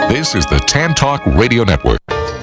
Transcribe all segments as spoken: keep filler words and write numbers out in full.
This is the Tan Talk Radio Network.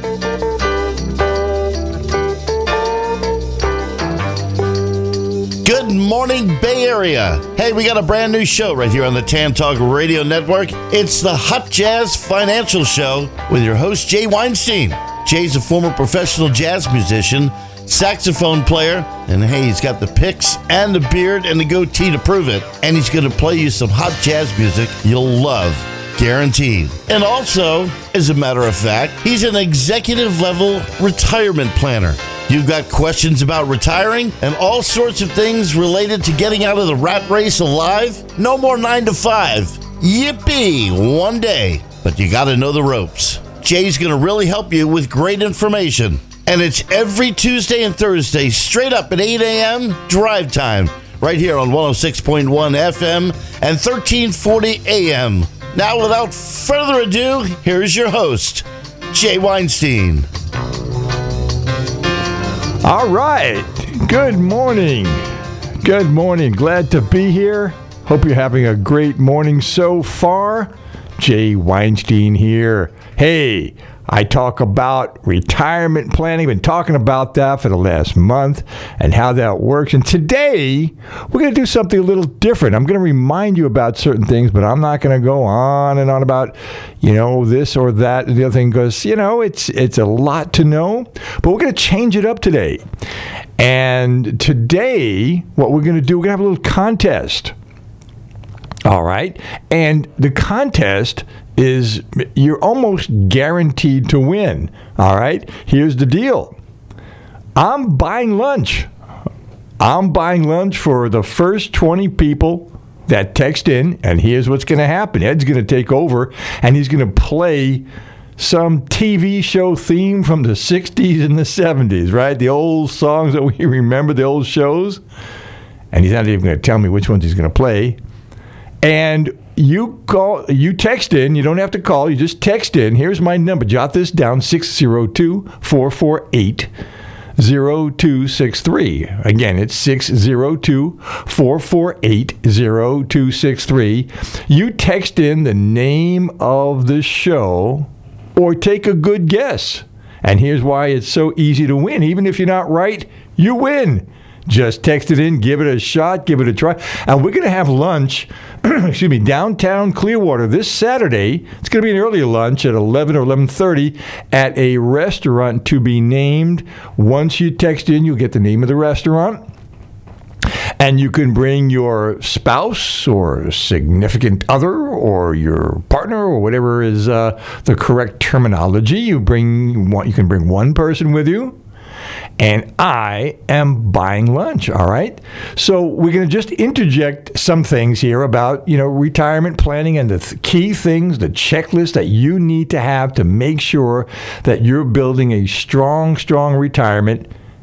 Good morning, Bay Area. Hey, we got a brand new show right here on the Tan Talk Radio Network. It's the Hot Jazz Financial Show with your host, Jay Weinstein. Jay's a former professional jazz musician, saxophone player, and hey, he's got the picks and the beard and the goatee to prove it. And he's going to play you some hot jazz music you'll love, guaranteed. And also, as a matter of fact, he's an executive level retirement planner. You've got questions about retiring and all sorts of things related to getting out of the rat race alive? No more nine to five. Yippee, one day. But you got to know the ropes. Jay's going to really help you with great information. And it's every Tuesday and Thursday, straight up at eight a.m. drive time, right here on one oh six point one F M and thirteen forty A M. Now, without further ado, here's your host, Jay Weinstein. All right. Good morning. Good morning. Glad to be here. Hope you're having a great morning so far. Jay Weinstein here. Hey, I talk about retirement planning. Been talking about that for the last month and how that works. And today, we're going to do something a little different. I'm going to remind you about certain things, but I'm not going to go on and on about, you know, this or that and the other thing because, you know, it's it's a lot to know. But we're going to change it up today. And today, what we're going to do, we're going to have a little contest. All right. And the contest is you're almost guaranteed to win. All right. Here's the deal. I'm buying lunch. I'm buying lunch for the first twenty people that text in. And here's what's going to happen. Ed's going to take over and he's going to play some T V show theme from the sixties and the seventies, right? The old songs that we remember, the old shows. And he's not even going to tell me which ones he's going to play. And you call, you text in. You don't have to call. You just text in. Here's my number. Jot this down: six oh two, four four eight, oh two six three. Again, it's six oh two, four four eight, oh two six three. You text in the name of the show or take a good guess. And here's why it's so easy to win. Even if you're not right, you win. Just text it in, give it a shot, give it a try. And we're going to have lunch, excuse me, downtown Clearwater this Saturday. It's going to be an earlier lunch at eleven or eleven thirty at a restaurant to be named. Once you text in, you'll get the name of the restaurant. And you can bring your spouse or significant other or your partner or whatever is uh, the correct terminology. You bring one, you can bring one person with you. And I am buying lunch, all right? So we're going to just interject some things here about, you know, retirement planning and the th- key things, the checklist that you need to have to make sure that you're building a strong, strong retirement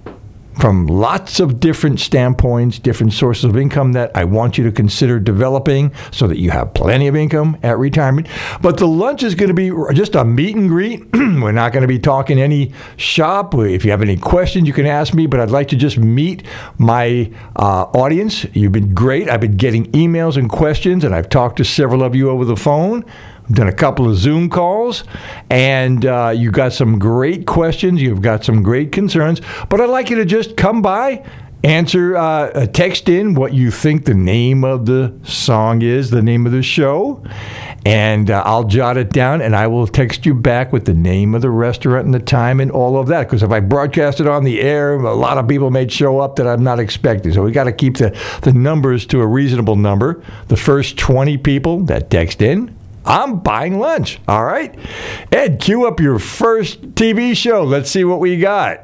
from lots of different standpoints, different sources of income that I want you to consider developing so that you have plenty of income at retirement. But the lunch is going to be just a meet and greet. We're not going to be talking any shop. If you have any questions, you can ask me, but I'd like to just meet my uh, audience. You've been great. I've been getting emails and questions, and I've talked to several of you over the phone. I've done a couple of Zoom calls, and uh, you got some great questions. You've got some great concerns. But I'd like you to just come by, answer, uh, text in what you think the name of the song is, the name of the show, and uh, I'll jot it down, and I will text you back with the name of the restaurant and the time and all of that. Because if I broadcast it on the air, a lot of people may show up that I'm not expecting. So we got to keep the, the numbers to a reasonable number. The first twenty people that text in, I'm buying lunch. All right. Ed, cue up your first T V show. Let's see what we got.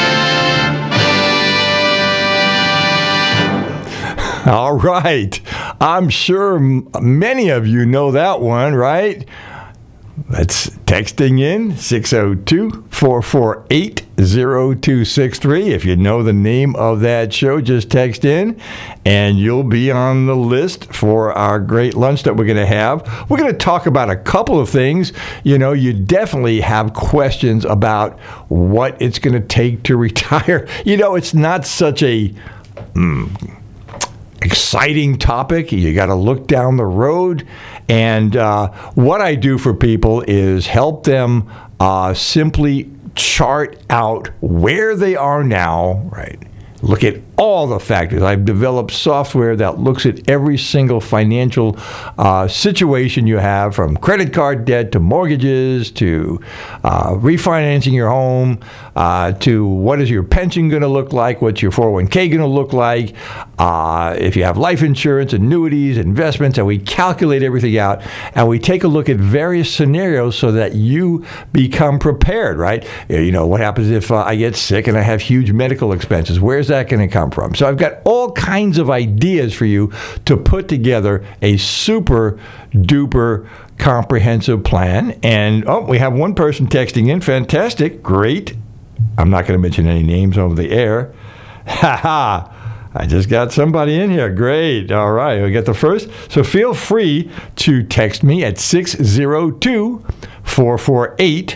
All right. I'm sure m- many of you know that one, right? That's texting in six oh two, four four eight, oh two six three. If you know the name of that show, just text in and you'll be on the list for our great lunch that we're going to have. We're going to talk about a couple of things. You know, you definitely have questions about what it's going to take to retire. You know, it's not such a mm, exciting topic. You got to look down the road. And uh, what I do for people is help them uh, simply chart out where they are now, right? Look at all the factors. I've developed software that looks at every single financial uh, situation you have, from credit card debt to mortgages to uh, refinancing your home uh, to what is your pension going to look like, what's your four oh one k going to look like, uh, if you have life insurance, annuities, investments, and we calculate everything out, and we take a look at various scenarios so that you become prepared, right? You know, what happens if uh, I get sick and I have huge medical expenses? Where's that going to come from? So I've got all kinds of ideas for you to put together a super duper comprehensive plan. And oh, we have one person texting in. Fantastic. Great. I'm not going to mention any names over the air. Ha ha. I just got somebody in here. Great. All right. We got the first. So feel free to text me at six oh two, four four eight,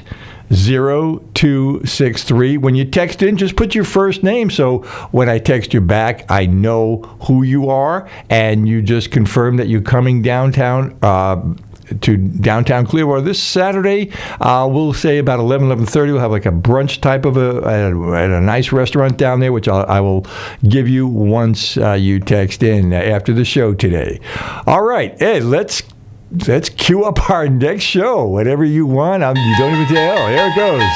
oh two six three. When you text in, just put your first name, so when I text you back, I know who you are, and you just confirm that you're coming downtown uh, to downtown Clearwater this Saturday. Uh, we'll say about eleven, eleven thirty. We'll have like a brunch type of a at a, at a nice restaurant down there, which I'll, I will give you once uh, you text in after the show today. All right. Hey, let's Let's cue up our next show. Whatever you want, I'm, you don't even tell. Here it goes.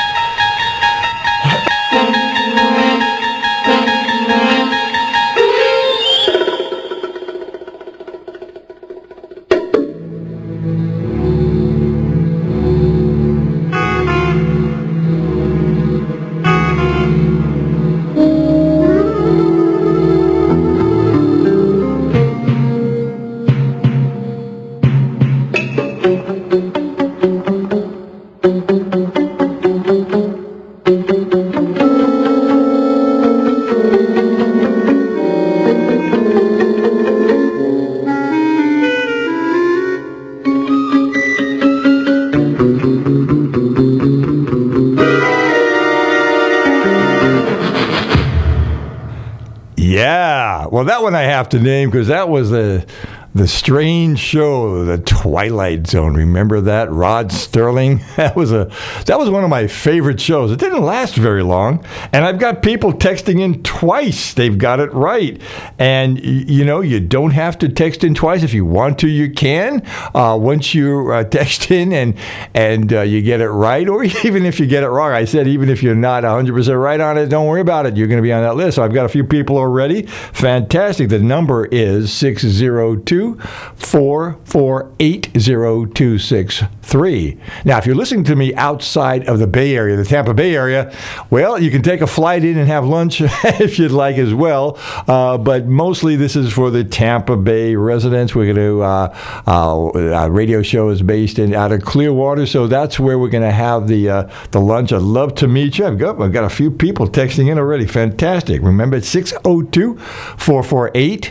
Well, that one I have to name because that was the the strange show, The Twilight Zone. Remember that? Rod Sterling. That was a that was one of my favorite shows. It didn't last very long, and I've got people texting in twice. They've got it right, and you know you don't have to text in twice. If you want to, you can. Uh, once you uh, text in and and uh, you get it right, or even if you get it wrong, I said even if you're not one hundred percent right on it, don't worry about it. You're going to be on that list. So I've got a few people already. Fantastic. The number is six oh two, four four eight, oh two six three. Now, if you're listening to me outside of the Bay Area, the Tampa Bay area, well, you can take a flight in and have lunch if you'd like as well. Uh, but mostly this is for the Tampa Bay residents. We're going to, uh, uh, our radio show is based in out of Clearwater, so that's where we're going to have the uh, the lunch. I'd love to meet you. I've got, I've got a few people texting in already. Fantastic. Remember, it's six oh two, four four eight,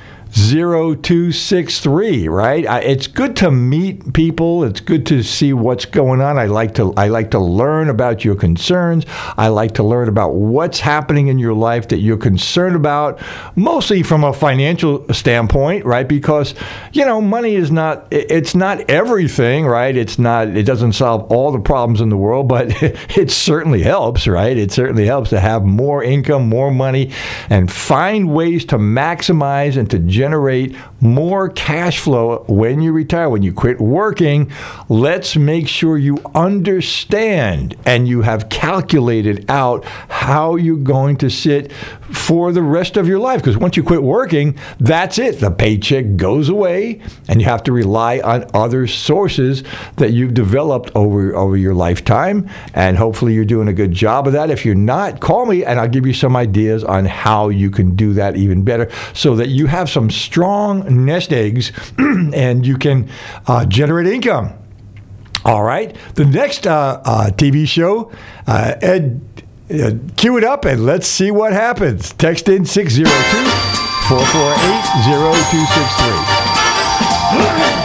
oh two six three, right? I, it's good to meet people. It's good to see what's going on. I like to I like to learn about your concerns. I like to learn about what's happening in your life that you're concerned about, mostly from a financial standpoint, right? Because, you know, money is not, it's not everything, right? It's not, it doesn't solve all the problems in the world, but it certainly helps, right? It certainly helps to have more income, more money, and find ways to maximize and to generate generate more cash flow when you retire, when you quit working. Let's make sure you understand and you have calculated out how you're going to sit for the rest of your life. Because once you quit working, that's it. The paycheck goes away and you have to rely on other sources that you've developed over, over your lifetime. And hopefully you're doing a good job of that. If you're not, call me and I'll give you some ideas on how you can do that even better so that you have some strong nest eggs, and you can uh, generate income. All right. The next uh, uh, T V show, uh, Ed, uh, cue it up and let's see what happens. Text in six zero two, four four eight, zero two six three.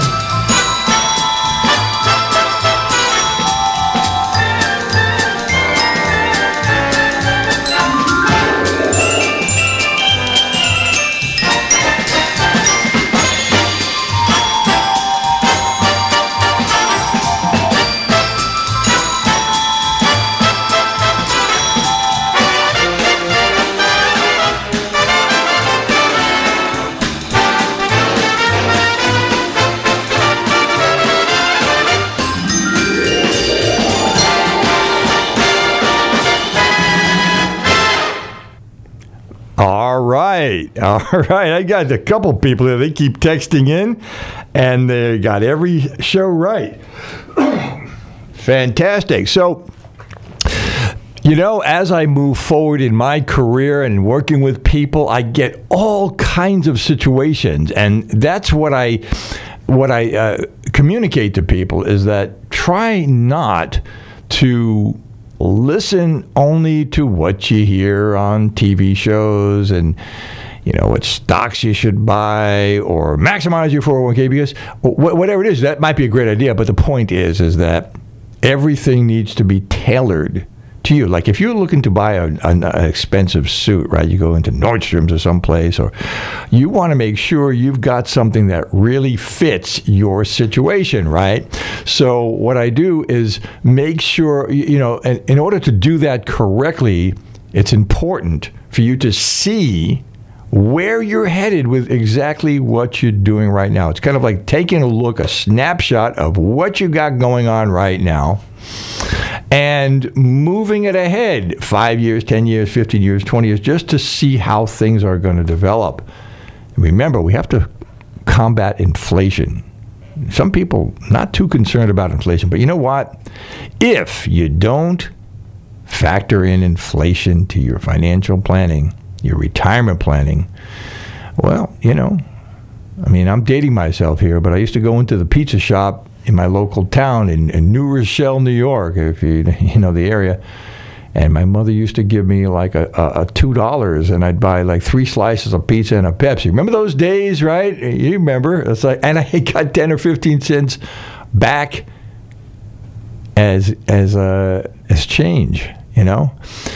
All right. All right. I got a couple people there. They keep texting in, and they got every show right. Fantastic. So, you know, as I move forward in my career and working with people, I get all kinds of situations, and that's what I what I uh, communicate to people is that try not to listen only to what you hear on T V shows and, you know, what stocks you should buy or maximize your four oh one k, because whatever it is, that might be a great idea. But the point is, is that everything needs to be tailored to you. Like if you're looking to buy a, an expensive suit, right? You go into Nordstrom's or someplace, or you want to make sure you've got something that really fits your situation, right? So what I do is make sure, you know, in, in order to do that correctly, it's important for you to see where you're headed with exactly what you're doing right now. It's kind of like taking a look, a snapshot of what you got going on right now, and moving it ahead five years, ten years, fifteen years, twenty years, just to see how things are going to develop. Remember, we have to combat inflation. Some people not too concerned about inflation, but you know what? If you don't factor in inflation to your financial planning, your retirement planning, well, you know, I mean, I'm dating myself here, but I used to go into the pizza shop in my local town in, in New Rochelle, New York, if you you know the area. And my mother used to give me like a, a, a two dollars, and I'd buy like three slices of pizza and a Pepsi. Remember those days, right? You remember? It's like, and I got ten or fifteen cents back as as uh, as change, you know.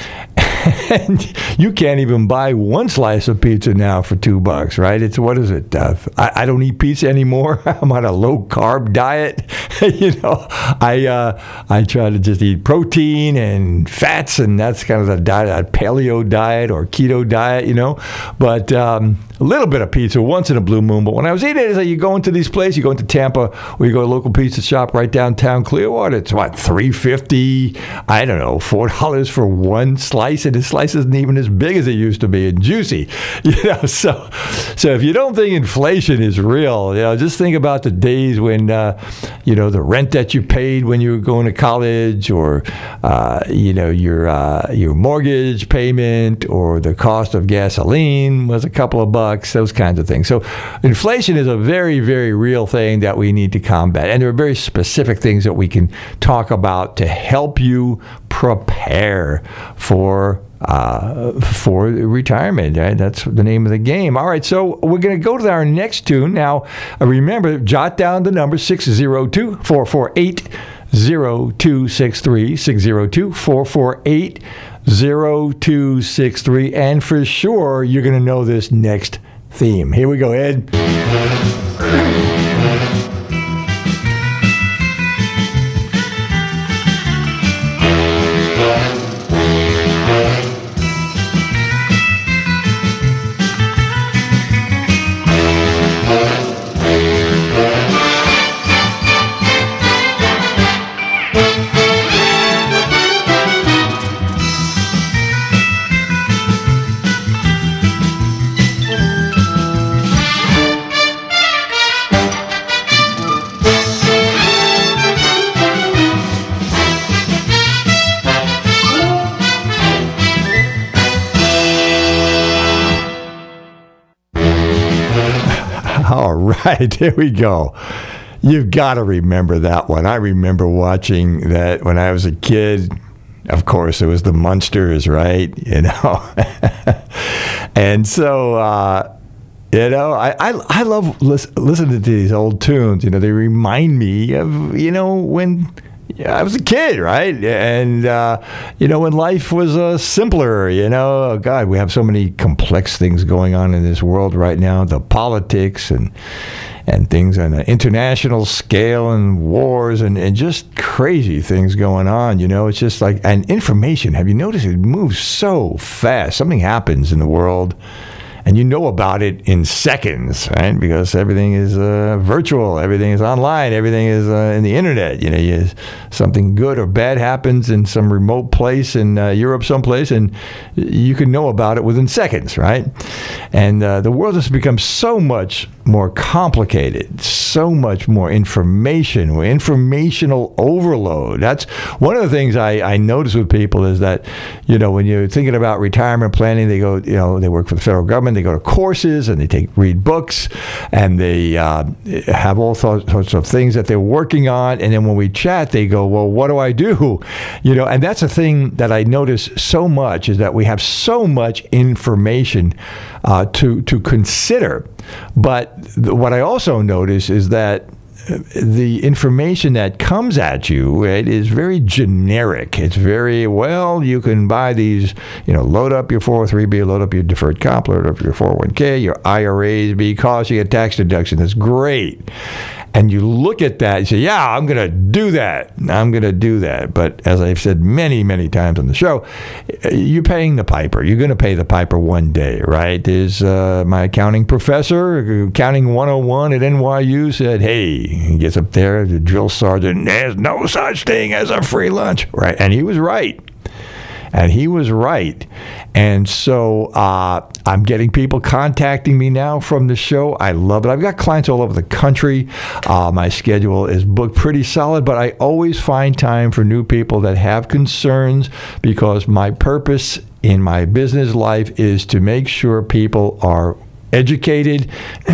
And you can't even buy one slice of pizza now for two bucks, right? It's, what is it? Uh, I, I don't eat pizza anymore. I'm on a low carb diet. you know, I uh, I try to just eat protein and fats, and that's kind of the diet, a paleo diet or keto diet, you know. But um, a little bit of pizza once in a blue moon. But when I was eating it, it's like you go into these places, you go into Tampa, or you go to a local pizza shop right downtown Clearwater. It's what, three fifty? I don't know, four dollars for one slice, and the slice isn't even as big as it used to be and juicy. You know, so so if you don't think inflation is real, you know, just think about the days when uh, you know, the rent that you paid when you were going to college, or uh, you know, your uh, your mortgage payment, or the cost of gasoline was a couple of bucks, those kinds of things. So inflation is a very, very real thing that we need to combat. And there are very specific things that we can talk about to help you prepare for uh, for retirement. Right? That's the name of the game. All right, so we're going to go to our next tune. Now, uh, remember, jot down the number six zero two, four four eight, zero two six three, six zero two, four four eight, zero two six three, and for sure, you're going to know this next theme. Here we go, Ed. right, there we go. You've got to remember that one. I remember watching that when I was a kid. Of course, it was the Munsters, right? You know, and so uh, you know, I I, I love lis- listening to these old tunes. You know, they remind me of you know when. Yeah, I was a kid, right? And, uh, you know, when life was uh, simpler, you know, oh, God, we have so many complex things going on in this world right now, the politics and and things on an international scale and wars and, and just crazy things going on, you know. It's just like, and information, have you noticed it moves so fast? Something happens in the world. And you know about it in seconds, right? Because everything is uh, virtual, everything is online, everything is uh, in the internet. You know, you, something good or bad happens in some remote place in uh, Europe, someplace, and you can know about it within seconds, right? And uh, the world has become so much more complicated, so much more information, informational overload. That's one of the things I, I notice with people is that, you know, when you're thinking about retirement planning, they go, you know, they work for the federal government. They go to courses and they take read books and they uh, have all sorts of things that they're working on. And then when we chat, they go, well, what do I do? You know, and that's a thing that I notice so much is that we have so much information uh, to to consider. But th- what I also notice is that the information that comes at you, it is very generic. It's very, well, you can buy these, you know, load up your four oh three B, load up your deferred comp, load up your four oh one k, your I R As, because you get tax deduction. That's great. And you look at that and say, yeah, I'm going to do that. I'm going to do that. But as I've said many, many times on the show, you're paying the piper. You're going to pay the piper one day, right? There's uh, my accounting professor, accounting one oh one at N Y U, said, hey, he gets up there, the drill sergeant, there's no such thing as a free lunch, right? And he was right. And he was right. And so uh, I'm getting people contacting me now from the show. I love it. I've got clients all over the country. Uh, my schedule is booked pretty solid, but I always find time for new people that have concerns because my purpose in my business life is to make sure people are educated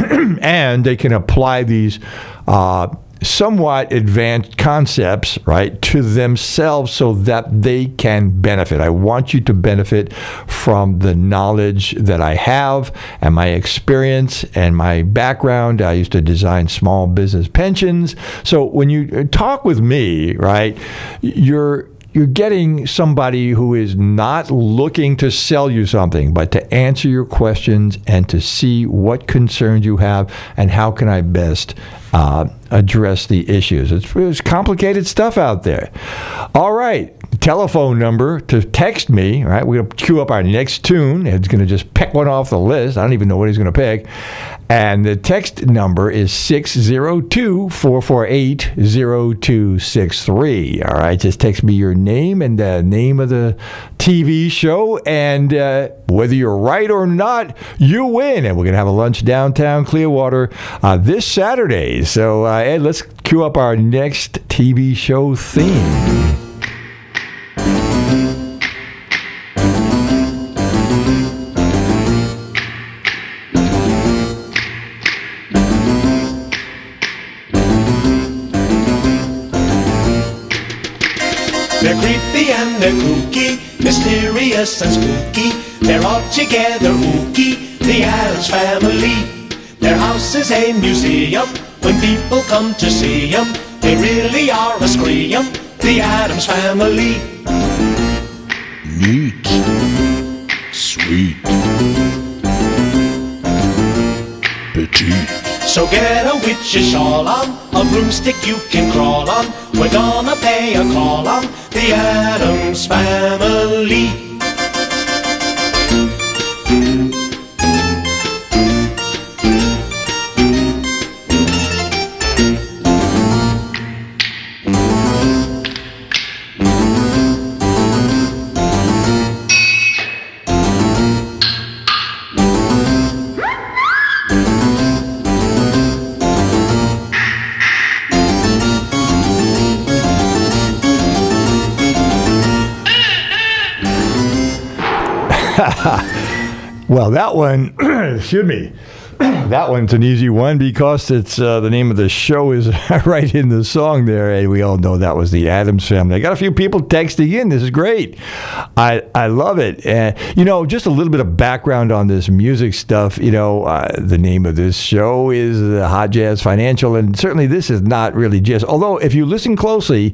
and they can apply these uh somewhat advanced concepts, right, to themselves so that they can benefit. I want you to benefit from the knowledge that I have and my experience and my background. I used to design small business pensions. So when you talk with me, right, you're You're getting somebody who is not looking to sell you something, but to answer your questions and to see what concerns you have and how can I best uh, address the issues. It's, it's complicated stuff out there. All right. Telephone number to text me, right? We're going to queue up our next tune. It's going to just pick one off the list. I don't even know what he's going to pick. And the text number is six zero two, four four eight, zero two six three. All right, just text me your name and the name of the T V show. And uh, whether you're right or not, you win. And we're going to have a lunch downtown Clearwater uh, this Saturday. So, uh, Ed, let's queue up our next T V show theme. They're creepy and they're kooky, mysterious and spooky. They're all together ooky, the Addams Family. Their house is a museum when people come to see them. They really are a scream, the Addams Family. Neat. Sweet. Petite. So get a witch's shawl on, a broomstick you can crawl on. We're gonna pay a call on the Addams Family. Well, that one, excuse me, That one's an easy one because it's uh, the name of the show is right in the song there, and we all know that was the Addams Family. I got a few people texting in. This is great. I I love it. And you know, just a little bit of background on this music stuff. You know, uh, the name of this show is the Hot Jazz Financial, and certainly this is not really jazz. Although, if you listen closely,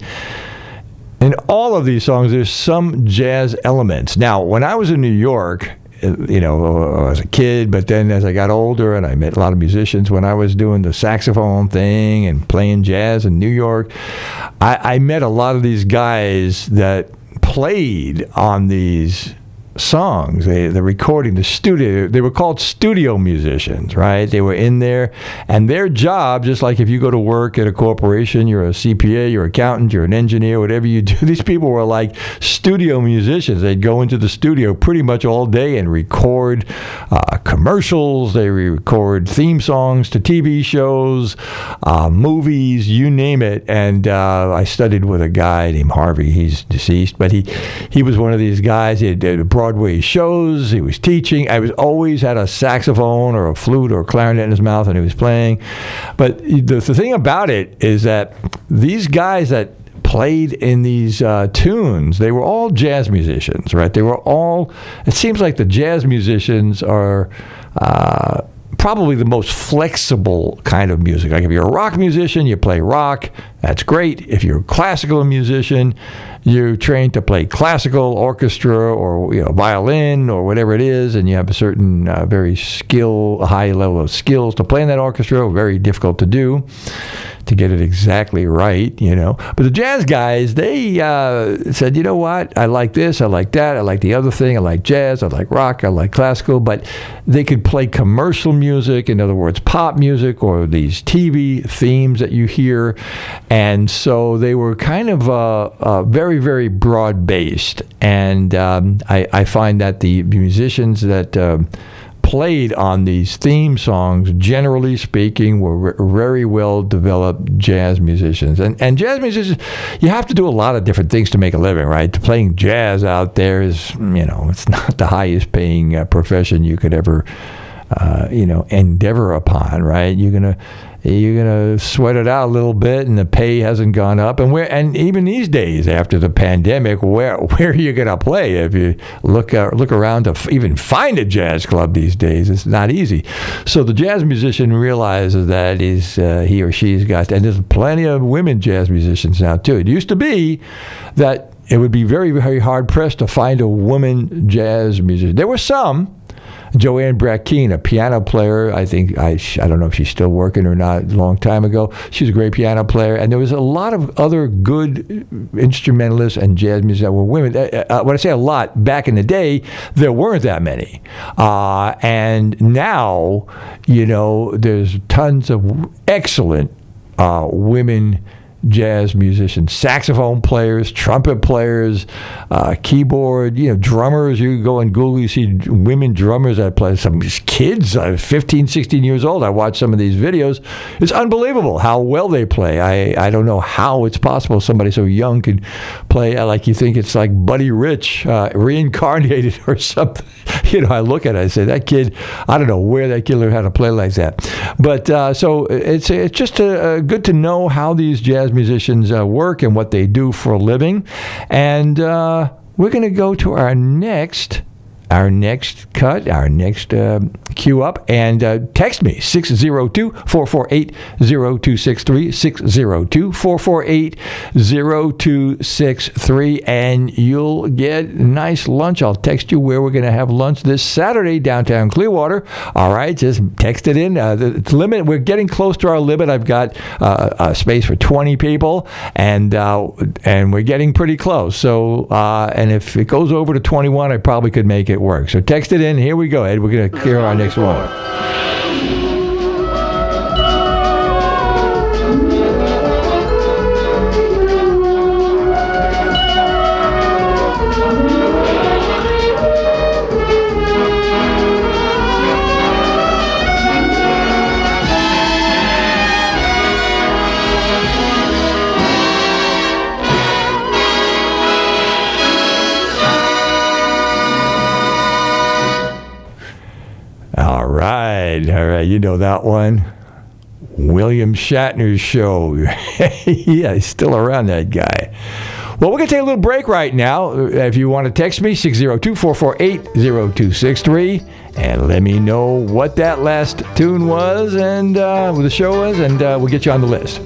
in all of these songs, there's some jazz elements. Now, when I was in New York, you know, as a kid, but then as I got older and I met a lot of musicians, when I was doing the saxophone thing and playing jazz in New York, I, I met a lot of these guys that played on these songs. They, the recording, the studio, they were called studio musicians, right? They were in there, and their job, just like if you go to work at a corporation, you're a C P A, you're an accountant, you're an engineer, whatever you do, these people were like studio musicians. They'd go into the studio pretty much all day and record uh, commercials. They record theme songs to T V shows, uh, movies, you name it. And uh, I studied with a guy named Harvey. He's deceased, but he, he was one of these guys. He did a Broadway shows. He was teaching. I was always had a saxophone or a flute or a clarinet in his mouth, and he was playing. But the, the thing about it is that these guys that played in these uh, tunes, they were all jazz musicians, right? They were all, it seems like the jazz musicians are uh, probably the most flexible kind of music. Like if you're a rock musician, you play rock, that's great. If you're a classical musician, you're trained to play classical, orchestra, or you know, violin, or whatever it is, and you have a certain uh, very skill, a high level of skills to play in that orchestra. Very difficult to do, to get it exactly right, you know. But the jazz guys, they uh, said, you know what? I like this, I like that, I like the other thing, I like jazz, I like rock, I like classical, but they could play commercial music, in other words, pop music, or these T V themes that you hear. And so they were kind of uh, uh, very, very broad-based. And um, I, I find that the musicians that uh, played on these theme songs, generally speaking, were very well-developed jazz musicians. And, and jazz musicians, you have to do a lot of different things to make a living, right? Playing jazz out there is, you know, it's not the highest-paying uh, profession you could ever, uh, you know, endeavor upon, right? You're going to... You're gonna sweat it out a little bit, and the pay hasn't gone up. And where, and even these days after the pandemic, where where are you gonna play? If you look uh, look around to f- even find a jazz club these days, it's not easy. So the jazz musician realizes that is uh, he or she's got, and there's plenty of women jazz musicians now too. It used to be that it would be very very hard pressed to find a woman jazz musician. There were some. Joanne Brackeen, a piano player, I think, I I don't know if she's still working or not, a long time ago. She was a great piano player. And there was a lot of other good instrumentalists and jazz musicians that were women. Uh, when I say a lot, back in the day, there weren't that many. Uh, and now, you know, there's tons of excellent uh, women jazz musicians, saxophone players, trumpet players, uh, keyboard, you know, drummers. You go and Google, you see women drummers that play. Some kids, uh, fifteen, sixteen years old. I watch some of these videos. It's unbelievable how well they play. I, I don't know how it's possible somebody so young could play uh, like you think it's like Buddy Rich uh, reincarnated or something. You know, I look at it, I say, that kid, I don't know where that kid learned how to play like that. But uh, so it's it's just a, a good to know how these jazz musicians uh, work and what they do for a living. And uh, we're going to go to our next our next cut, our next uh, cue up, and uh, text me, six oh two, four four eight, oh two six three, six oh two, four four eight, oh two six three, and you'll get nice lunch. I'll text you where we're going to have lunch this Saturday, downtown Clearwater. All right, just text it in. Uh, the, the limit, we're getting close to our limit. I've got uh, a space for twenty people, and uh, and we're getting pretty close. So, uh, and if it goes over to twenty-one, I probably could make it work. So text it in. Here we go, Ed. We're going to clear our next one. All right. right, all right. You know that one. William Shatner's show. Yeah, he's still around, that guy. Well, we're going to take a little break right now. If you want to text me, six oh two, four four eight, oh two six three, and let me know what that last tune was and uh, what the show was, and uh, we'll get you on the list.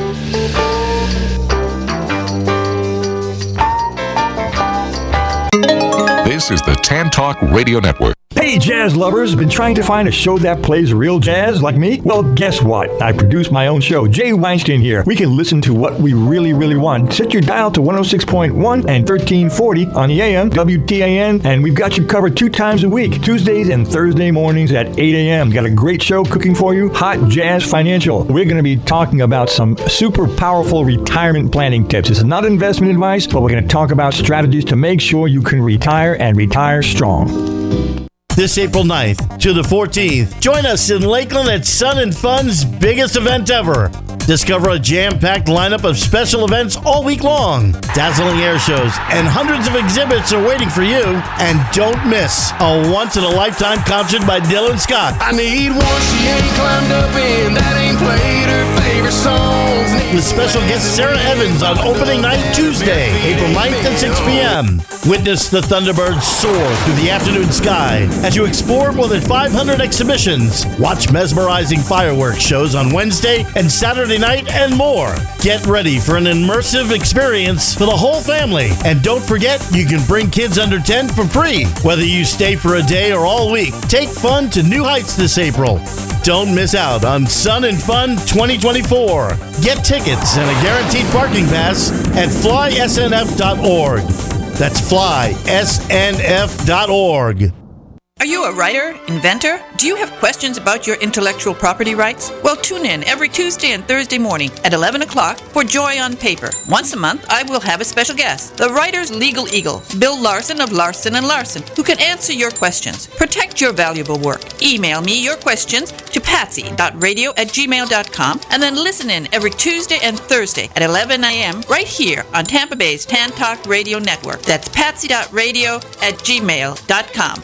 This is the Tan Talk Radio Network. Hey, jazz lovers, been trying to find a show that plays real jazz like me? Well, guess what? I produce my own show. Jay Weinstein here. We can listen to what we really, really want. Set your dial to one oh six point one and thirteen forty on the A M, W T A N, and we've got you covered two times a week, Tuesdays and Thursday mornings at eight a.m. Got a great show cooking for you, Hot Jazz Financial. We're going to be talking about some super powerful retirement planning tips. It's not investment advice, but we're going to talk about strategies to make sure you can retire and retire strong. This April ninth to the fourteenth, join us in Lakeland at Sun and Fun's biggest event ever. Discover a jam-packed lineup of special events all week long. Dazzling air shows and hundreds of exhibits are waiting for you. And don't miss a once-in-a-lifetime concert by Dylan Scott. I need one she ain't climbed up in, that ain't played her favorite songs. With special guest Sarah Evans on opening night Tuesday, April ninth at six p.m. Witness the Thunderbirds soar through the afternoon sky as you explore more than five hundred exhibitions. Watch mesmerizing fireworks shows on Wednesday and Saturday night and more. Get ready for an immersive experience for the whole family. And don't forget, you can bring kids under ten for free, whether you stay for a day or all week. Take fun to new heights this April. Don't miss out on Sun and Fun twenty twenty-four. Get tickets and a guaranteed parking pass at fly s n f dot org. That's fly s n f dot org. Are you a writer, inventor? Do you have questions about your intellectual property rights? Well, tune in every Tuesday and Thursday morning at eleven o'clock for Joy on Paper. Once a month, I will have a special guest, the writer's legal eagle, Bill Larson of Larson and Larson, who can answer your questions. Protect your valuable work. Email me your questions to patsy dot radio at gmail dot com and then listen in every Tuesday and Thursday at eleven a.m. right here on Tampa Bay's Tan Talk Radio Network. That's patsy dot radio at gmail dot com.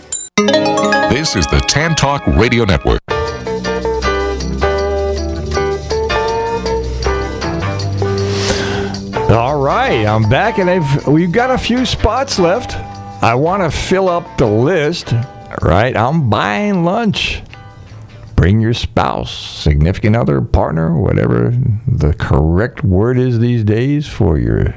This is the Tan Talk Radio Network. All right, I'm back, and I've we've got a few spots left. I want to fill up the list. Right, I'm buying lunch. Bring your spouse, significant other, partner, whatever the correct word is these days for your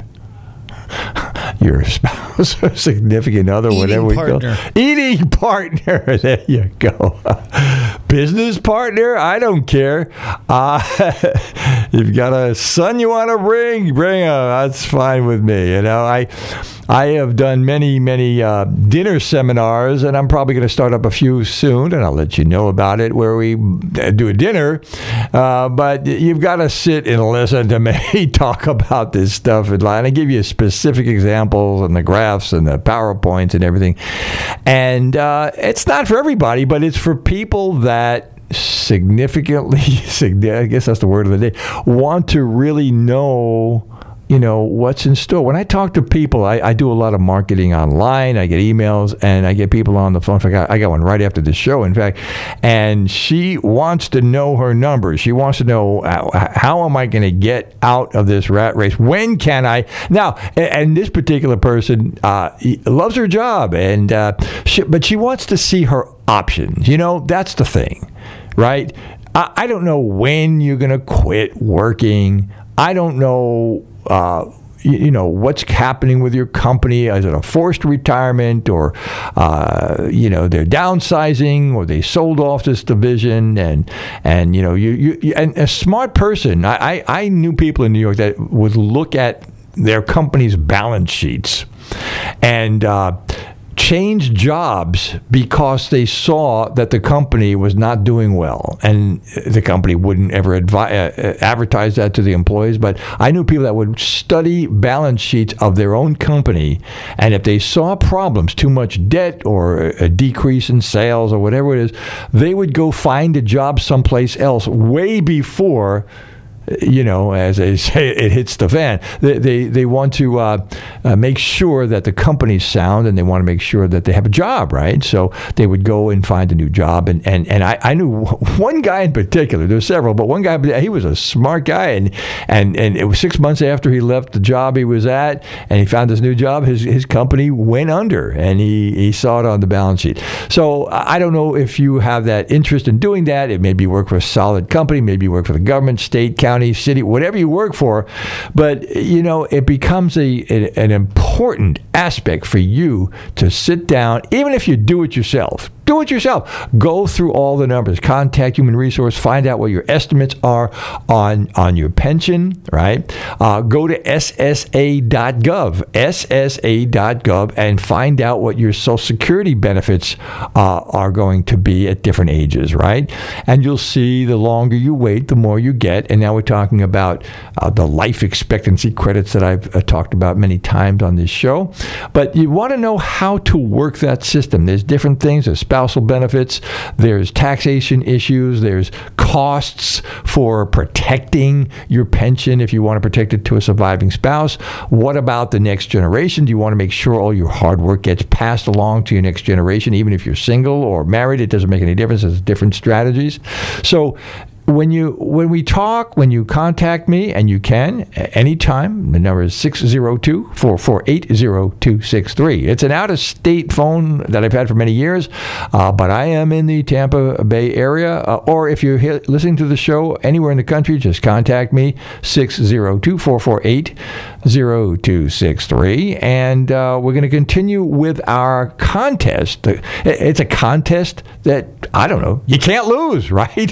your spouse or significant other, Eating whatever we partner. call eating partner. There you go. Business partner, I don't care. Uh, you've got a son you want to bring, bring him. That's fine with me. You know, I I have done many, many uh, dinner seminars, and I'm probably going to start up a few soon, and I'll let you know about it, where we do a dinner. Uh, but you've got to sit and listen to me talk about this stuff in line. I give you specific examples and the graphs and the PowerPoints and everything. And uh, it's not for everybody, but it's for people that significantly, I guess that's the word of the day, want to really know, you know, what's in store. When I talk to people, I, I do a lot of marketing online. I get emails, and I get people on the phone. I got, I got one right after the show, in fact. And she wants to know her numbers. She wants to know, how, how am I going to get out of this rat race? When can I? Now, and this particular person uh, loves her job, and uh, she, but she wants to see her options. You know, that's the thing, right? I, I don't know when you're going to quit working. I don't know, uh, you, you know, what's happening with your company. Is it a forced retirement, or, uh, you know, they're downsizing, or they sold off this division, and, and you know, you, you and a smart person, I, I, I knew people in New York that would look at their company's balance sheets and uh, change jobs because they saw that the company was not doing well, and the company wouldn't ever advi- uh, advertise that to the employees. But I knew people that would study balance sheets of their own company, and if they saw problems, too much debt or a decrease in sales or whatever it is, they would go find a job someplace else way before you know, as they say, it hits the fan. They they, they want to uh, uh, make sure that the company's sound, and they want to make sure that they have a job, right? So they would go and find a new job. And, and, and I, I knew one guy in particular. There were several, but one guy, he was a smart guy. And, and, and it was six months after he left the job he was at, and he found this new job, his, his company went under, and he, he saw it on the balance sheet. So I don't know if you have that interest in doing that. It maybe you work for a solid company, maybe you work for the government, state, county, city, whatever you work for. But, you know, it becomes a, a an important aspect for you to sit down, even if you do it yourself. Do it yourself. Go through all the numbers. Contact Human Resource. Find out what your estimates are on, on your pension, right? Uh, go to S S A dot gov, S S A dot gov, and find out what your Social Security benefits uh, are going to be at different ages, right? And you'll see the longer you wait, the more you get. And now we're talking about uh, the life expectancy credits that I've uh, talked about many times on this show. But you want to know how to work that system. There's different things. There's spousal benefits, there's taxation issues, there's costs for protecting your pension if you want to protect it to a surviving spouse. What about the next generation? Do you want to make sure all your hard work gets passed along to your next generation, even if you're single or married? It doesn't make any difference. There's different strategies. So When you when we talk, when you contact me, and you can anytime, the number is six zero two, four four eight, zero two six three. It's an out-of-state phone that I've had for many years, uh, but I am in the Tampa Bay area. Uh, or if you're he- listening to the show anywhere in the country, just contact me, six zero two, four four eight, zero two six three. And uh, we're going to continue with our contest. It's a contest that, I don't know, you can't lose, right?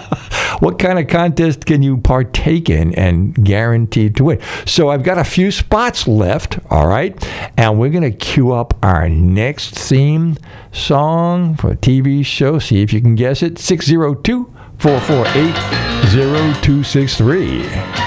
What kind of contest can you partake in and guaranteed to win? So I've got a few spots left, all right? And we're going to queue up our next theme song for a T V show. See if you can guess it. six zero two, four four eight, zero two six three.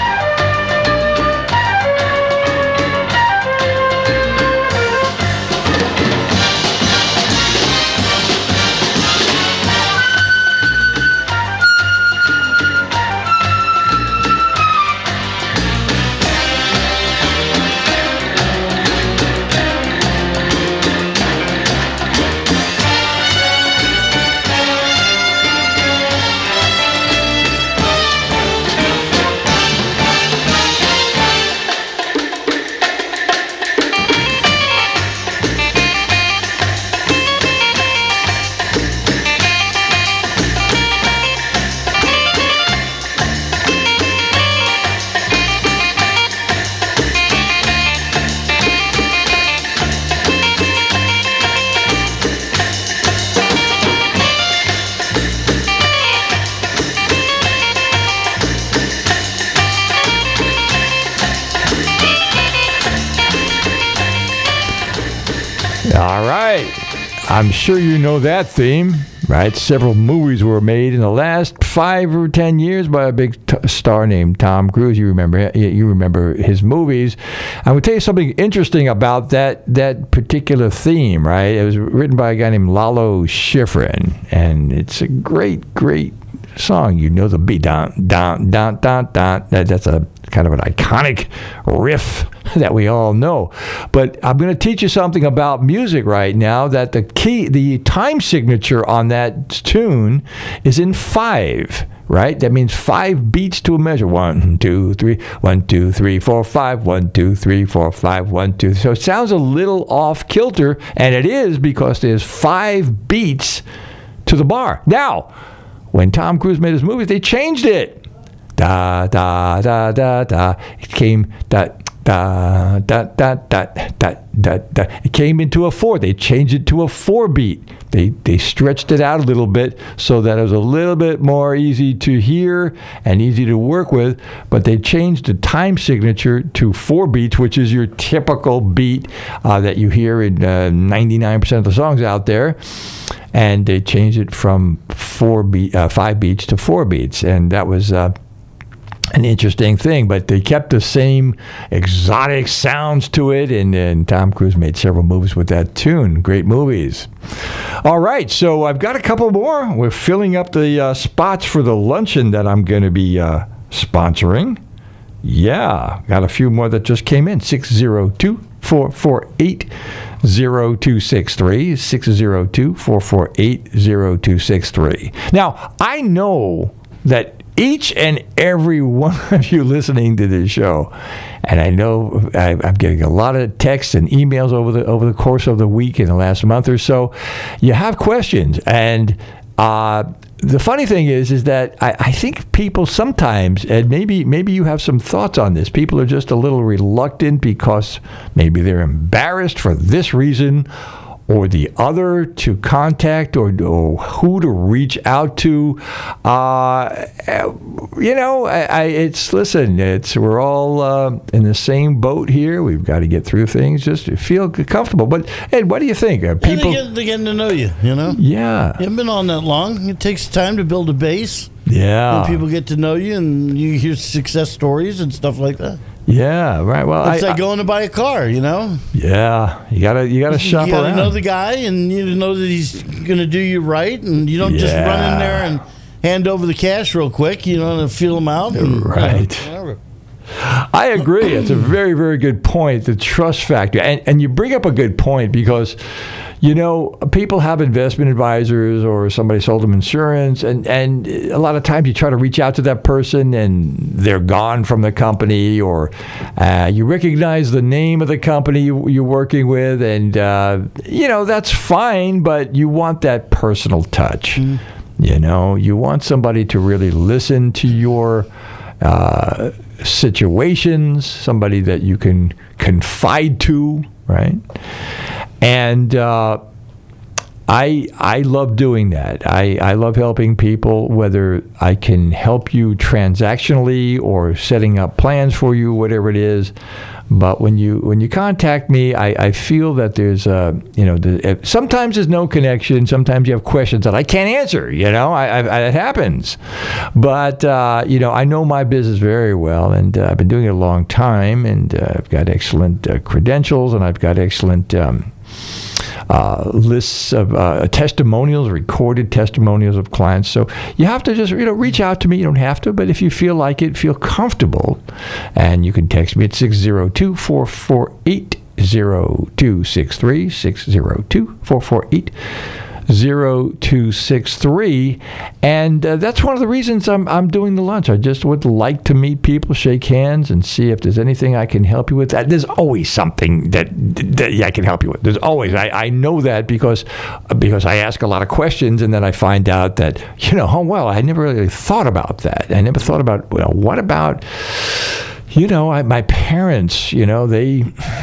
All right. I'm sure you know that theme, right? Several movies were made in the last five or ten years by a big t- star named Tom Cruise. You remember you remember his movies. I would tell you something interesting about that that particular theme, right? It was written by a guy named Lalo Schifrin, and it's a great, great song. You know the beat, down, down, down, down, down. That, that's a kind of an iconic riff that we all know. But I'm going to teach you something about music right now, that the key, the time signature on that tune is in five, right? That means five beats to a measure. One, two, three, one, two, three, four, five, one, two, three, four, five, one, two. So it sounds a little off kilter, and it is because there's five beats to the bar. Now, when Tom Cruise made his movies, they changed it. Da, da, da, da, da. It came, da, da, da, da, da, da, da, da. It came into a four. They changed it to a four beat. They they stretched it out a little bit so that it was a little bit more easy to hear and easy to work with, but they changed the time signature to four beats, which is your typical beat uh, that you hear in uh, ninety-nine percent of the songs out there. And they changed it from four beat, uh, five beats to four beats, and that was uh, an interesting thing. But they kept the same exotic sounds to it, and, and Tom Cruise made several movies with that tune. Great movies. All right, so I've got a couple more. We're filling up the uh, spots for the luncheon that I'm going to be uh, sponsoring. Yeah, got a few more that just came in. six zero two, four four eight, zero two six three. six zero two, four four eight, zero two six three. Now, I know that each and every one of you listening to this show, and I know I, I'm getting a lot of texts and emails over the over the course of the week in the last month or so, you have questions. And uh, the funny thing is, is that I, I think people sometimes, and maybe maybe you have some thoughts on this, people are just a little reluctant because maybe they're embarrassed for this reason or the other to contact, or, or who to reach out to. Uh, you know, I, I, it's, listen, it's we're all uh, in the same boat here. We've got to get through things, just to feel comfortable. But, Ed, what do you think? Are people, yeah, they're, they're getting to know you, you know? Yeah. You haven't been on that long. It takes time to build a base. Yeah. And people get to know you, and you hear success stories and stuff like that. Yeah, right. Well, it's I, like going to buy a car, you know. Yeah, you gotta you gotta shop you gotta around. know the guy, and you know that he's going to do you right, and you don't Yeah. just run in there and hand over the cash real quick. You know, and feel them out. And, Right. you know, whatever. I agree. It's a very, very good point, the trust factor. And, and you bring up a good point because, you know, people have investment advisors or somebody sold them insurance, and, and a lot of times you try to reach out to that person and they're gone from the company, or uh, you recognize the name of the company you, you're working with, and, uh, you know, that's fine, but you want that personal touch. Mm. You know, you want somebody to really listen to your uh, situations, somebody that you can confide to, right? And uh, I I love doing that. I, I love helping people, whether I can help you transactionally or setting up plans for you, whatever it is. But when you when you contact me, I, I feel that there's a, you know, the, sometimes there's no connection. Sometimes you have questions that I can't answer, you know, I, I, it happens. But, uh, you know, I know my business very well, and uh, I've been doing it a long time, and uh, I've got excellent uh, credentials, and I've got excellent um, uh, lists of uh, testimonials, recorded testimonials of clients. So you have to just, you know, reach out to me. You don't have to, but if you feel like it, feel comfortable, and you can text me at six zero two, four four eight, zero two six three, six zero two, four four eight, zero two six three. And uh, that's one of the reasons I'm I'm doing the lunch. I just would like to meet people, shake hands, and see if there's anything I can help you with. Uh, there's always something that, that I can help you with. There's always. I, I know that because because I ask a lot of questions, and then I find out that, you know, oh, well, I never really thought about that. I never thought about, well, what about, you know, I, my parents, you know, they...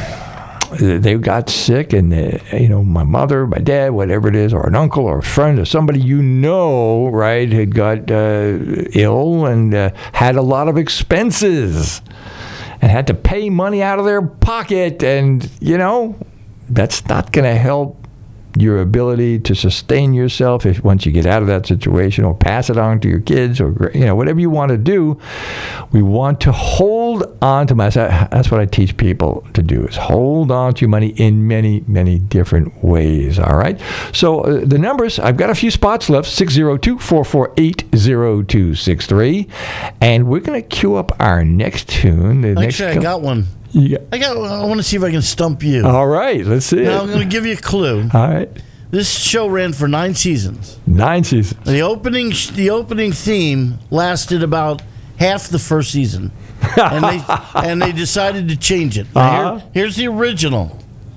they got sick, and they, you know, my mother, my dad, whatever it is, or an uncle or a friend or somebody you know, right, had got uh, ill and uh, had a lot of expenses and had to pay money out of their pocket, and, you know, that's not going to help your ability to sustain yourself if once you get out of that situation, or pass it on to your kids, or, you know, whatever you want to do. We want to hold on to money. That's what I teach people to do, is hold on to your money in many, many different ways. All right. So uh, the numbers, I've got a few spots left, six zero two, four four eight, zero two six three. And we're going to queue up our next tune. The Actually, next I co- got one. Yeah. I got. I want to see if I can stump you. All right. Let's see Now, it. I'm going to give you a clue. All right. This show ran for nine seasons. Nine seasons. The opening, the opening theme lasted about half the first season, and they and they decided to change it. Now, Uh-huh. here, here's the original.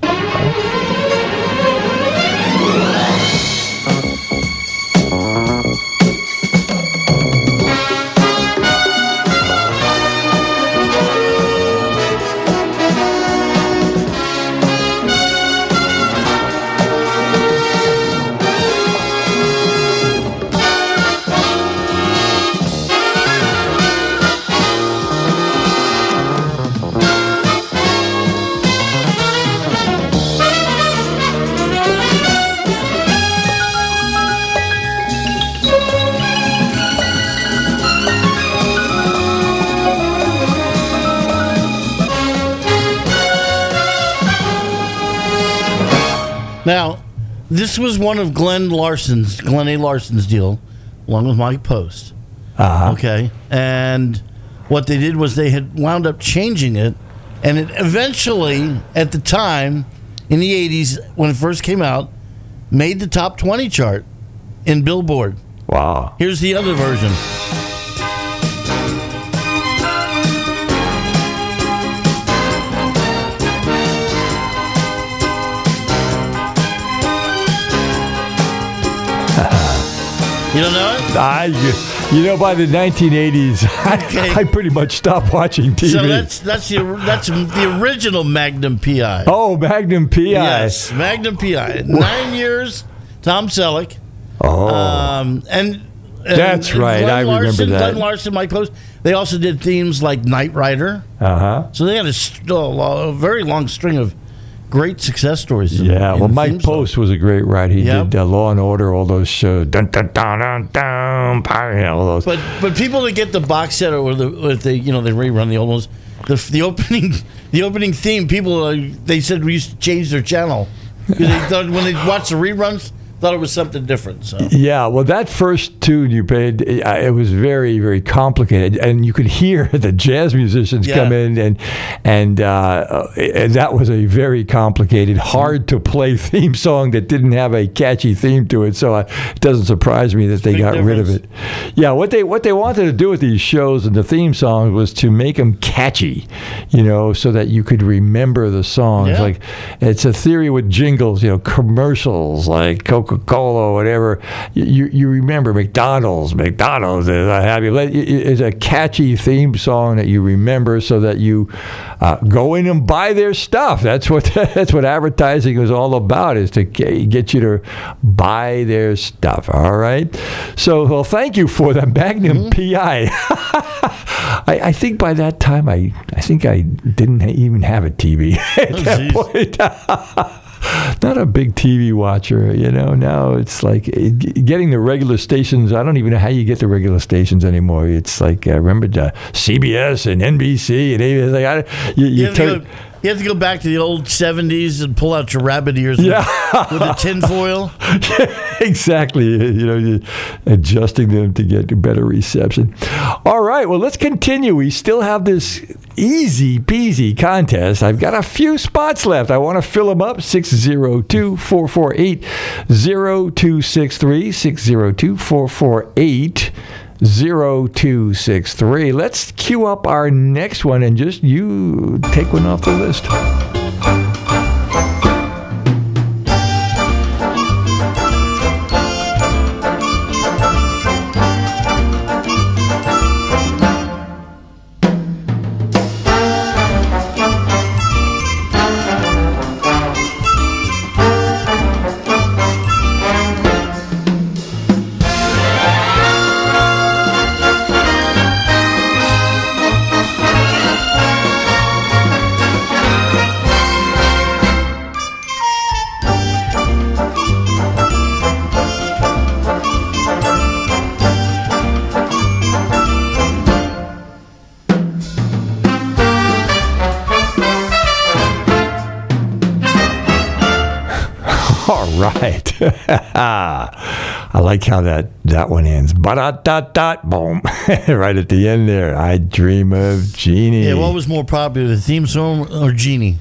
Now, this was one of Glenn Larson's, Glenn A. Larson's deal, along with Mike Post. Uh-huh. Okay, and what they did was they had wound up changing it, and it eventually, at the time, in the eighties, when it first came out, made the top twenty chart in Billboard. Wow. Here's the other version. You don't know it? I, you know, by the nineteen eighties, Okay. I, I pretty much stopped watching T V. So that's that's the that's the original Magnum P I. oh, Magnum P I. Yes, Magnum P I. Nine years, Tom Selleck. Oh, Um, and, and That's and right, Glenn I remember Larson, that. Glenn Larson, Mike Post. They also did themes like Knight Rider. uh huh. So they had a, st- a very long string of great success stories. in- Yeah, in well, the Mike theme song. Post was a great writer. He Yep. did uh, Law and Order, all those shows. Dun, dun, dun, dun, dun, dun, you know, all those. But but people that get the box set or the or if they you know they rerun the old ones, the the opening the opening theme, people uh, they said we used to change their channel because they thought when they watched the reruns, thought it was something different. So Yeah, well, that first tune you played, uh, it was very, very complicated, and you could hear the jazz musicians Yeah. come in, and and uh, and that was a very complicated, hard to play theme song that didn't have a catchy theme to it. So uh, it doesn't surprise me that they Big got rid of difference. it. Yeah, what they what they wanted to do with these shows and the theme songs was to make them catchy, you know, so that you could remember the songs. Yeah. Like it's a theory with jingles, you know, commercials like Coca-Cola, whatever. You you remember McDonald's, McDonald's is a happy. It's a catchy theme song that you remember, so that you uh, go in and buy their stuff. That's what that's what advertising is all about, is to ge- get you to buy their stuff. All right. So well, thank you for that Magnum P I. I, I think by that time I I think I didn't ha- even have a T V at Oh, that geez. point. Not a big T V watcher, you know. Now it's like eh, g- getting the regular stations. I don't even know how you get the regular stations anymore. It's like, uh, remember the C B S and N B C and A B C. Like, I, you, you you have, to turn, go, you have to go back to the old seventies and pull out your rabbit ears Yeah. with, with the tinfoil. exactly. You know, you- adjusting them to get better reception. All right. Well, let's continue. We still have this easy peasy contest. I've got a few spots left. I want to fill them up. six zero two, four four eight, zero two six three, six zero two, four four eight, zero two six three. Let's queue up our next one, and just you take one off the list. All right. I like how that, that one ends. Ba-da-da-da, boom. Right at the end there. I dream of Jeannie. Yeah, what was more popular, the theme song or Genie?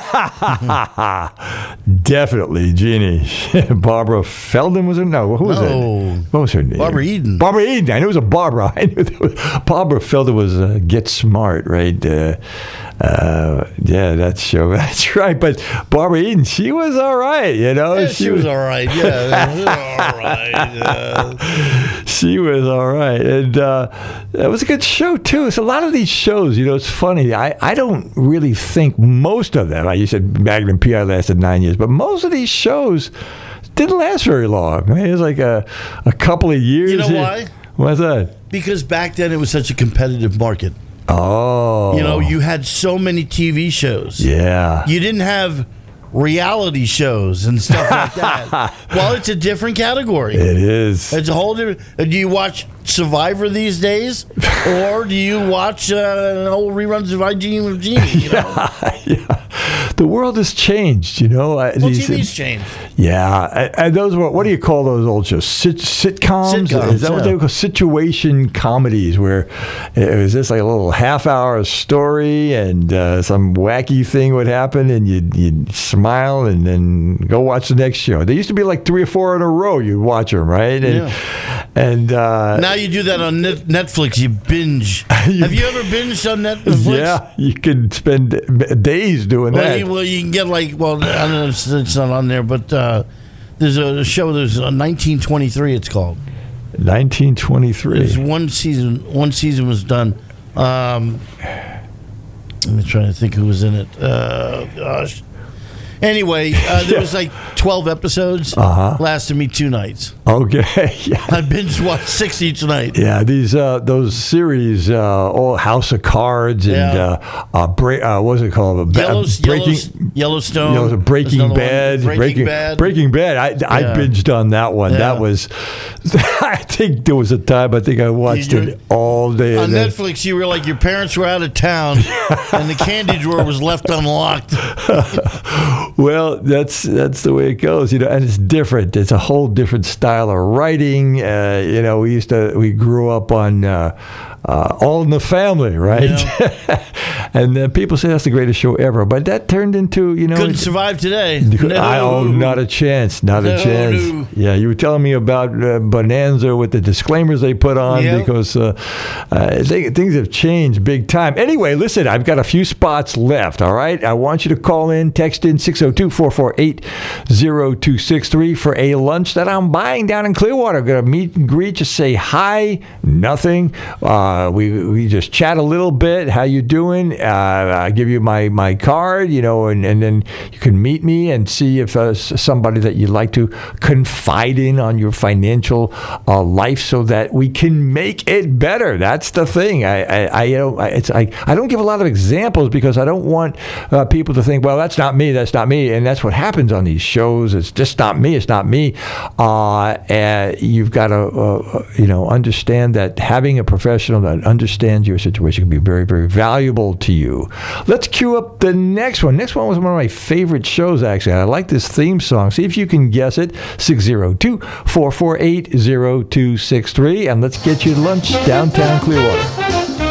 Definitely Jeannie. Barbara Feldon was her? No, who was No. it? What was her name? Barbara Eden. Barbara Eden. I knew it was a Barbara. I knew that was, Barbara Feldon was uh, Get Smart, right? Uh, uh, yeah, that show. That's right. But Barbara Eden, she was all right, you know. Yeah, she was all right. Yeah, she was all right. Yeah. She was all right. And uh, it was a good show, too. It's a lot of these shows, you know, it's funny. I, I don't really think most of them, like you said, Magnum P I lasted nine years, but most of these shows didn't last very long. I mean, it was like a, a couple of years. You know why? Why's that? Because back then it was such a competitive market. Oh. You know, you had so many T V shows. Yeah. You didn't have reality shows and stuff like that. Well, it's a different category. It is. It's a whole different. uh, Do you watch Survivor these days, or do you watch uh, old reruns of I G and Genie? You know? yeah. the world has changed, you know. Well, T V's changed. Yeah, and, and those were, what do you call those old shows? Sit, sitcoms? Sitcoms, Is that what yeah. they call situation comedies, where it was just like a little half-hour story and uh, some wacky thing would happen, and you'd, you'd smile and then go watch the next show. They used to be like three or four in a row. You'd watch them, right? And, Yeah. and uh, Now you do that on Net- Netflix. You binge. Have you ever binged on Netflix? yeah, you could spend days doing Well, that. you, well, you can get like, well, I don't know if it's not on there, but uh, there's a show, there's a nineteen twenty-three, it's called. nineteen twenty-three. There's one season, one season was done. Um, let me try to think who was in it. Uh, gosh. Anyway, uh, there was like twelve episodes. Uh-huh. Lasted me two nights. Okay, yeah. I binge watched six each night. Yeah, these uh, those series, uh, all House of Cards and Yeah. uh, uh, bra- uh, what's it called? Ba- Yellow, Breaking, Yellowstone. you know, the Breaking There's another Bad, one. Breaking, Breaking Bad. Breaking Bad. I, I Yeah. binged on that one. Yeah. That was, I think there was a time I think I watched You- it all day. On and then- Netflix, you were like your parents were out of town, and the candy drawer was left unlocked. Well, that's that's the way it goes, you know, and it's different. It's a whole different style of writing. Uh, you know, we used to we grew up on uh, uh, All in the Family, right? And then people say that's the greatest show ever, but that turned into, you know, Couldn't it- survive today. I, oh, not a chance, not No, a chance. no. Yeah, you were telling me about uh, Bonanza with the disclaimers they put on Yeah. because uh, uh, they, things have changed big time. Anyway, listen, I've got a few spots left, all right? I want you to call in, text in six oh two, four four eight, oh two six three for a lunch that I'm buying down in Clearwater. Going to meet and greet, just say hi, nothing. Uh, we we just chat a little bit. How you doing? Uh, I give you my, my card, you know, and, and then you can meet me and see if uh, s- somebody that you'd like to confide in on your financial uh, life so that we can make it better. That's the thing. I I, I don't I, it's I, I don't give a lot of examples because I don't want uh, people to think, well, that's not me, that's not me, and that's what happens on these shows. It's just not me. It's not me. Uh, and you've got to uh, you know understand that having a professional that understands your situation can be very very valuable to you. Let's cue up the next one. Next one was one of my favorite shows, actually. I like this theme song. See if you can guess it. six oh two, four four eight, oh two six three. And let's get you lunch downtown Clearwater.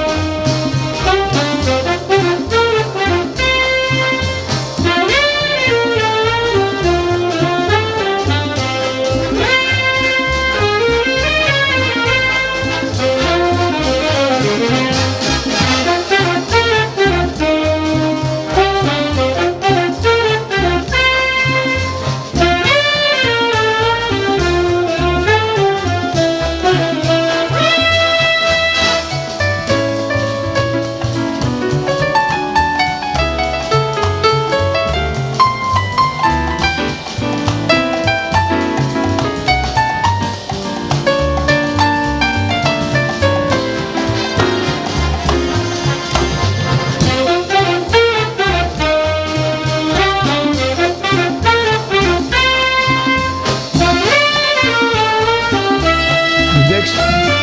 Next.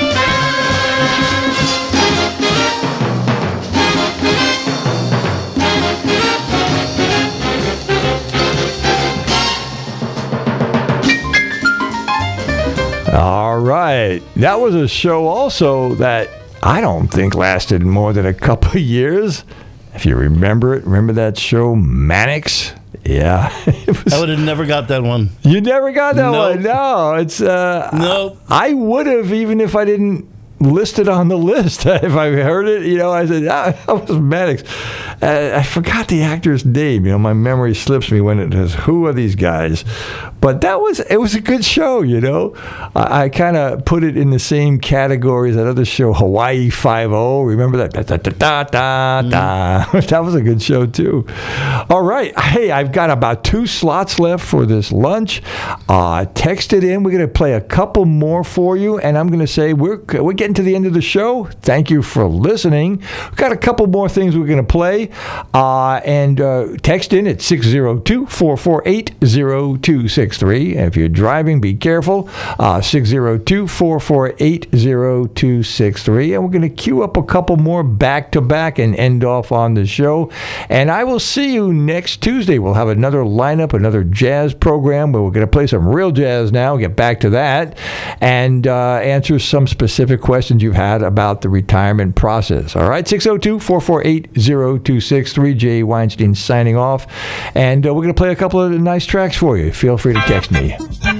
All right. That was a show also that I don't think lasted more than a couple of years. If you remember it, remember that show, Mannix? Yeah. It was, I would have never got that one. you never got that Nope. one. No, it's uh Nope. I would have, even if I didn't list it on the list. If I heard it, you know, I said, ah, that was Maddox. Uh, I forgot the actor's name. You know, my memory slips me when it is, who are these guys? But that was, it was a good show, you know. I, I kind of put it in the same category as that other show, Hawaii Five-O. Remember that? Da, da, da, da, da. Mm. That was a good show, too. All right. Hey, I've got about two slots left for this lunch. Uh, text it in. We're going to play a couple more for you. And I'm going to say we're, we're getting to the end of the show. Thank you for listening. We've got a couple more things we're going to play. Uh, and uh, text in at six oh two, four four eight, oh two six six three. And if you're driving, be careful. Uh, six zero two, four four eight, zero two six three. And we're going to queue up a couple more back-to-back and end off on the show. And I will see you next Tuesday. We'll have another lineup, another jazz program where we're going to play some real jazz now, get back to that, and uh, answer some specific questions you've had about the retirement process. All right, six zero two, four four eight, zero two six three. Jay Weinstein signing off. And uh, we're going to play a couple of nice tracks for you. Feel free to text me.